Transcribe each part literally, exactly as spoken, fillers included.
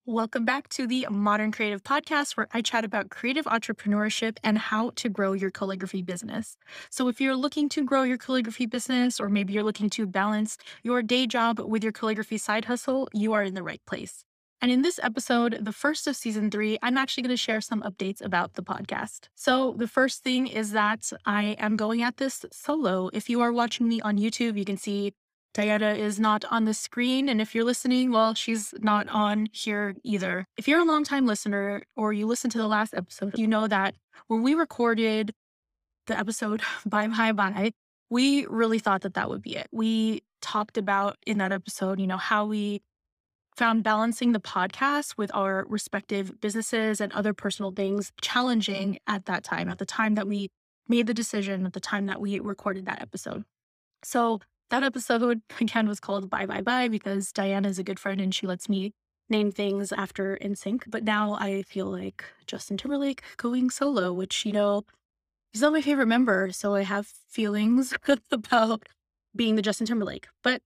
Welcome back to the Modern Creative Podcast, where I chat about creative entrepreneurship and how to grow your calligraphy business. So, if you're looking to grow your calligraphy business, or maybe you're looking to balance your day job with your calligraphy side hustle, you are in the right place. And in this episode, the first of season three, I'm actually going to share some updates about the podcast. So, the first thing is that I am going at this solo. If you are watching me on YouTube, you can see Diana is not on the screen. And if you're listening, well, she's not on here either. If you're a longtime listener or you listen to the last episode, you know that when we recorded the episode Bye Bye Bye, we really thought that that would be it. We talked about in that episode, you know, how we found balancing the podcast with our respective businesses and other personal things challenging at that time, at the time that we made the decision, at the time that we recorded that episode. So that episode, again, was called Bye Bye Bye because Diana is a good friend and she lets me name things after N Sync. But now I feel like Justin Timberlake going solo, which, you know, he's not my favorite member. So I have feelings about being the Justin Timberlake. But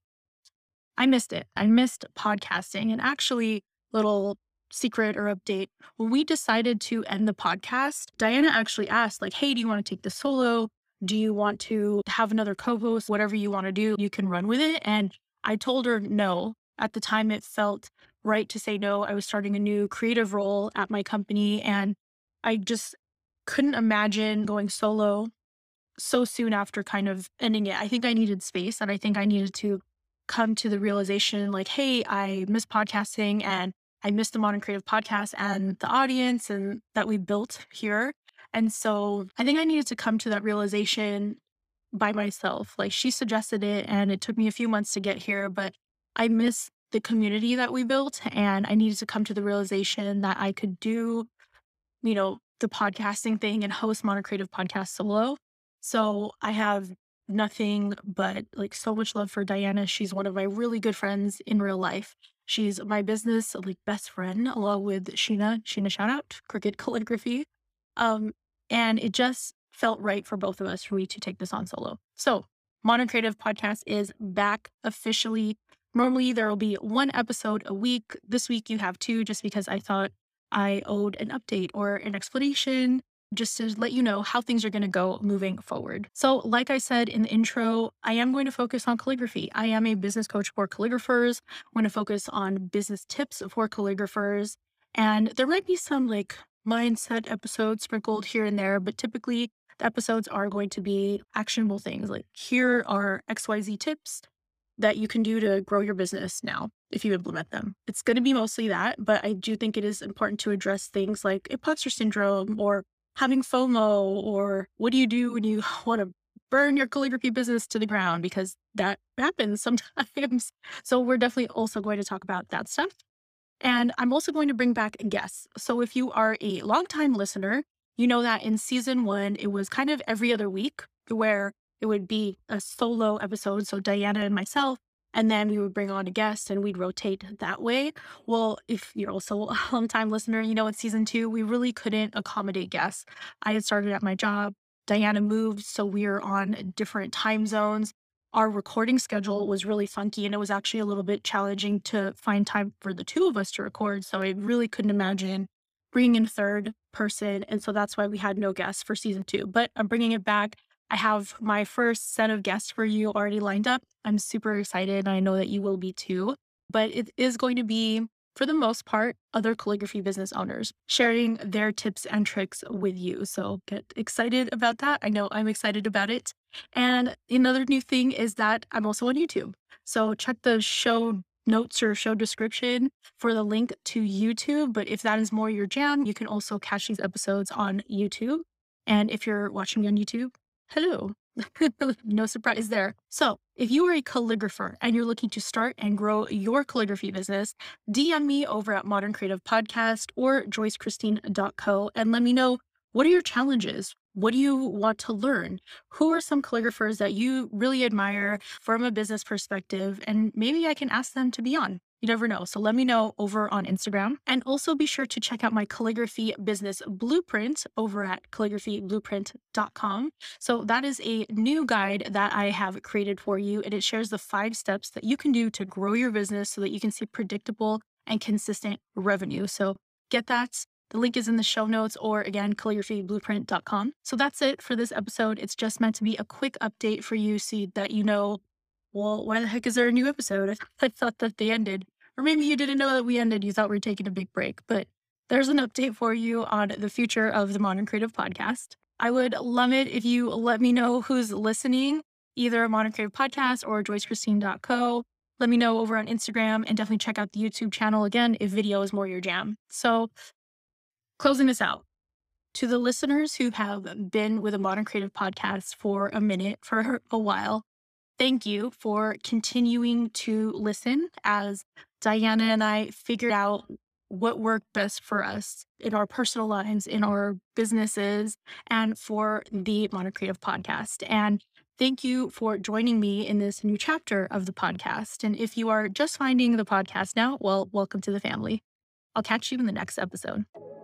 I missed it. I missed podcasting. And actually, little secret or update, when we decided to end the podcast, Diana actually asked, like, hey, do you want to take this solo? Do you want to have another co-host? Whatever you want to do, you can run with it. And I told her no. At the time, it felt right to say no. I was starting a new creative role at my company, and I just couldn't imagine going solo so soon after kind of ending it. I think I needed space, and I think I needed to come to the realization like, hey, I miss podcasting and I miss the Modern Creative Podcast and the audience and that we built here. And so I think I needed to come to that realization by myself. Like, she suggested it and it took me a few months to get here, but I miss the community that we built, and I needed to come to the realization that I could do, you know, the podcasting thing and host Modern Creative Podcast solo. So I have nothing but like so much love for Diana. She's one of my really good friends in real life. She's my business like best friend, along with Sheena. Sheena, shout out, Cricket Calligraphy. Um, and it just felt right for both of us for me to take this on solo. So Modern Creative Podcast is back officially. Normally there will be one episode a week. This week you have two, just because I thought I owed an update or an explanation just to let you know how things are going to go moving forward. So like I said in the intro, I am going to focus on calligraphy. I am a business coach for calligraphers. I'm going to focus on business tips for calligraphers. And there might be some like mindset episodes sprinkled here and there, but typically the episodes are going to be actionable things. Like, here are X Y Z tips that you can do to grow your business now if you implement them. It's going to be mostly that, but I do think it is important to address things like imposter syndrome or having FOMO, or what do you do when you want to burn your calligraphy business to the ground, because that happens sometimes. So we're definitely also going to talk about that stuff. And I'm also going to bring back guests. So if you are a longtime listener, you know that in season one, it was kind of every other week where it would be a solo episode. So Diana and myself, and then we would bring on a guest and we'd rotate that way. Well, if you're also a long-time listener, you know, in season two, we really couldn't accommodate guests. I had started at my job. Diana moved, so we were on different time zones. Our recording schedule was really funky, and it was actually a little bit challenging to find time for the two of us to record. So I really couldn't imagine bringing in a third person. And so that's why we had no guests for season two. But I'm bringing it back. I have my first set of guests for you already lined up. I'm super excited. And I know that you will be too. But it is going to be, for the most part, other calligraphy business owners sharing their tips and tricks with you. So get excited about that. I know I'm excited about it. And another new thing is that I'm also on YouTube. So check the show notes or show description for the link to YouTube. But if that is more your jam, you can also catch these episodes on YouTube. And if you're watching me on YouTube, hello. No surprise there. So if you are a calligrapher and you're looking to start and grow your calligraphy business, D M me over at Modern Creative Podcast or joyce christine dot co and let me know, what are your challenges? What do you want to learn? Who are some calligraphers that you really admire from a business perspective? And maybe I can ask them to be on. You never know. So let me know over on Instagram. And also be sure to check out my calligraphy business blueprint over at calligraphy blueprint dot com. So that is a new guide that I have created for you, and it shares the five steps that you can do to grow your business so that you can see predictable and consistent revenue. So get that. The link is in the show notes, or again, calligraphy blueprint dot com. So that's it for this episode. It's just meant to be a quick update for you so that you know, well, why the heck is there a new episode? I thought that they ended. Or maybe you didn't know that we ended. You thought we were taking a big break. But there's an update for you on the future of the Modern Creative Podcast. I would love it if you let me know who's listening, either Modern Creative Podcast or joyce christine dot co. Let me know over on Instagram, and definitely check out the YouTube channel again if video is more your jam. So closing this out, to the listeners who have been with a Modern Creative Podcast for a minute, for a while, thank you for continuing to listen as Diana and I figured out what worked best for us in our personal lives, in our businesses, and for the Modern Creative Podcast. And thank you for joining me in this new chapter of the podcast. And if you are just finding the podcast now, well, welcome to the family. I'll catch you in the next episode.